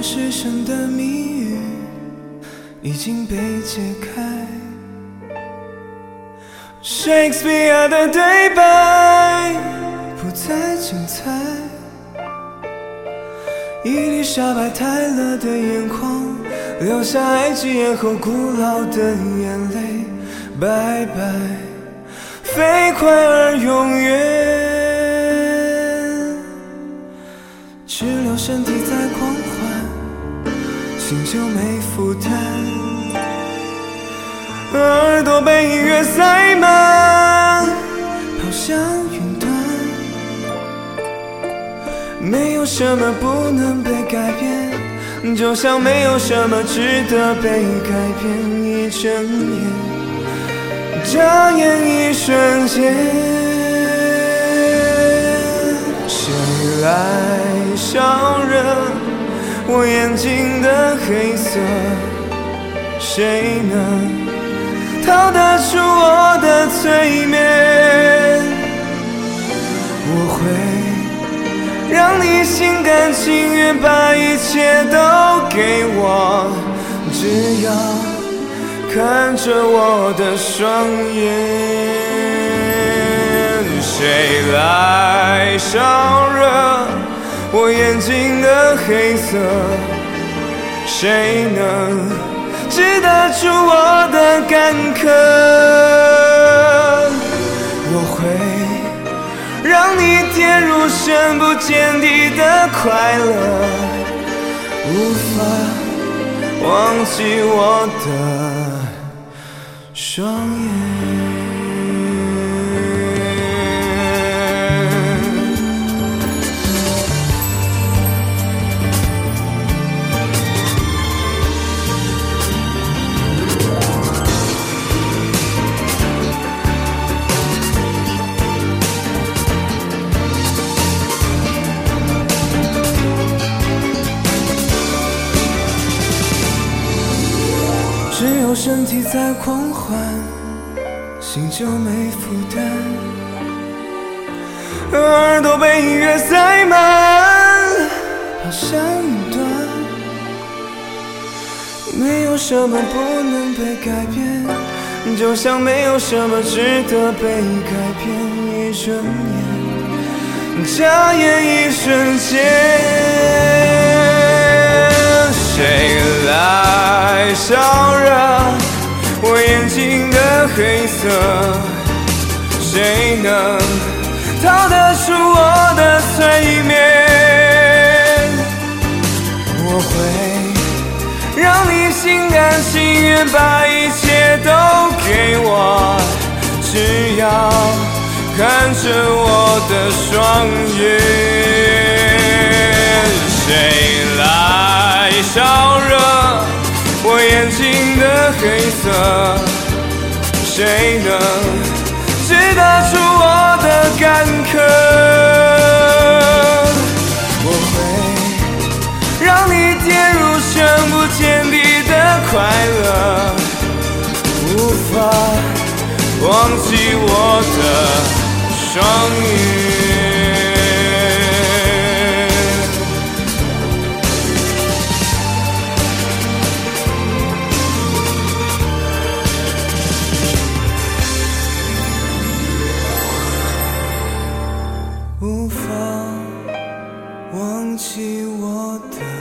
前世生的谜语已经被解开。Shakespeare 的对白不再精彩，伊丽莎白泰勒的眼眶留下埃及艳后古老的眼泪，拜拜，飞快而永远，只留身体在狂欢，心就没负担，耳朵被音乐塞满，跑向云端，没有什么不能被改变，就像没有什么值得被改变。一睁眼，眨眼一瞬间，谁来烧热我眼睛的黑色？谁能逃得出我的催眠？我会让你心甘情愿把一切都给我，只要看着我的双眼。谁来烧热我眼睛的黑色？谁能治得住我的干渴？我会让你跌入深不见底的快乐，无法忘记我的双眼。只有身体在狂欢，心就没负担，耳朵被音乐塞满，跑向云端，没有什么不能被改变，就像没有什么值得被改变。一睁眼，眨眼一瞬间，谁来烧热我眼睛的黑色？谁能逃得出我的催眠？我会让你心甘情愿把一切都给我，只要看着我的双眼。谁来烧热我眼睛的黑色？谁能治得住我的干渴？我会让你跌入深不见底的快乐，无法忘记我的双眼。无法忘记我的